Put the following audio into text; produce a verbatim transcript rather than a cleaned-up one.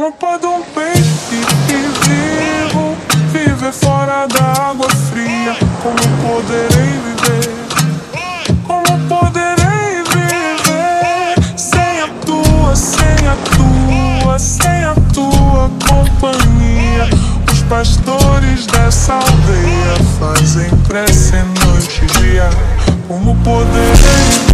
Como pode um peixe vivo viver fora da água fria? Como poderei viver? Como poderei viver sem a tua, sem a tua, sem a tua companhia? Os pastores dessa aldeia fazem prece noite e dia. Como poderei viver?